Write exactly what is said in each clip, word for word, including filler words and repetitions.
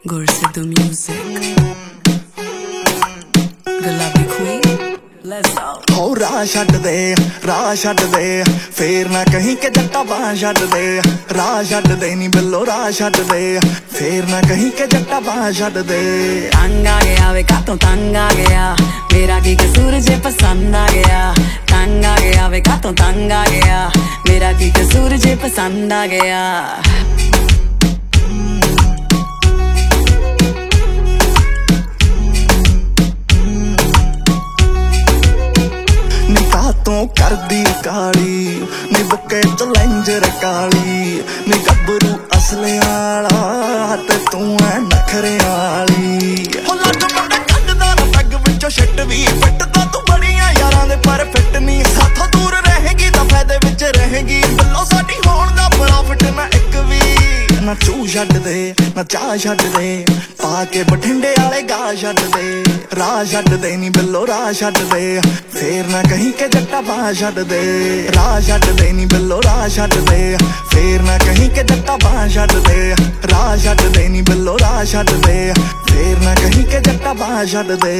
Gorse the music, Gulabi queen, let's go. हो राह छड्ड दे राह छड्ड दे फेर ना कहीं के जट्टा बाह छड्ड दे राह छड्ड दे नी बिल्लो राह छड्ड दे फेर ना कहीं के जट्टा बाह छड्ड दे। तंग आ गया वे कातों तंग आ गया मेरा की कसूर जे पसंद आ गया। तंग आ गया वे कातों तंग आ गया मेरा की कसूर जे पसंद आ गया। तू करदी काली नी बुके चलेंजर काली नी गबरू असले आला ते तू है नखरे आली। हो लग मुंडा कड्डदा ना पैग विचों शिट वी फिटदा तू बड़ियां यारां दे पर फिट नी साथों दूर रहेगी तां फायदे विच रहेगी बिल्लो साडी होण दा प्रॉफिट ना इक वी। ना चू छड्ड दे ना चाह छड्ड दे पाके बठिंडे वाले गा छड्ड दे राह छड्ड दे नी बिल्लो राह छड्ड दे फेर ना कहीं के जट्टा बाह छड्ड दे। राह छड्ड दे नी बिल्लो राह छड्ड दे फेर ना कहीं के जट्टा बाह छड्ड दे। राह छड्ड दे नी बिल्लो राह छड्ड दे फेर ना कहीं के जट्टा बाह छड्ड दे।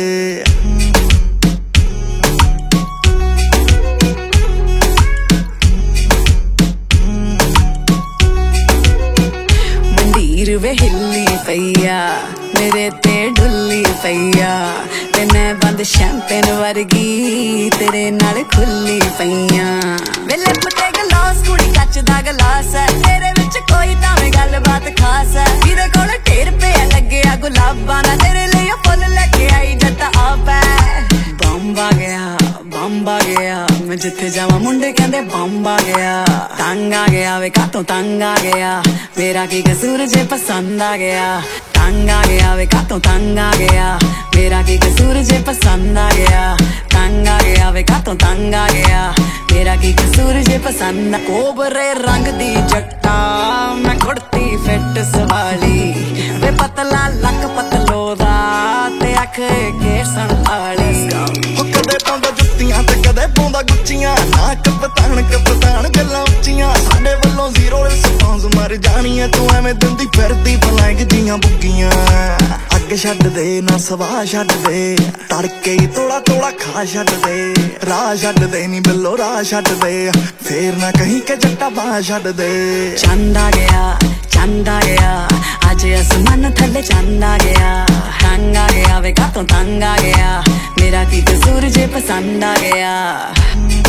मंडीर वे हिल्ली पईया मेरे ते डुल्ली पईया ते मैं बंद शैंपेन वर्गी तेरे नाल खुली पईया। वे लिप ते गलास कुड़ी कच दा गलास है तेरे विच कोई तावें गलबात खास है जिदे कोल ढेर पिया लग्गिया गुलाबां दा तेरे लिए फुल लेके आई जट्टा आप है। बंब आ गया बंब आ गया मैं जिथे जावां मुंडे कहंदे बंब आ गया। तंग आ गया वे कातों तंग आ गया मेरा की कसूर जे पसंद आ गया। तंग आ गया वे कातों तंग आ गया मेरा की कसूर जे पसंद आ गया। तंग आ गया वे कातों तंग आ गया मेरा की कसूर जे पसंद। कोबरे रंग दी जट्टा मैं कुड़ती फिट सवाली वे पतला लक पतलो दा ते अख के संभाली। कदे पाउंदा जुत्तियां ते कदे पाउंदा गुच्चियां ना कपतान कपतान गल्लां उच्चियां साडे वल्लों जीरो रिस्पांस मर जानी है तू एवें दिंदी फिरदी फलैंग जियां बुग्गियां। अग छड्ड दे ना सवाह छड्ड दे तड़के ही तोड़ा तोड़ा खा छड्ड दे। राह छड्ड दे नी बिल्लो राह छड्ड दे फेर ना कहीं के जट्टा बाह छड्ड दे। चंद आ गया चंद आ गया अज आसमान थल्ले चंद आ गया। तंग आ गया वे कातों तंग आ गया मेरा की कसूर जे पसंद आ गया।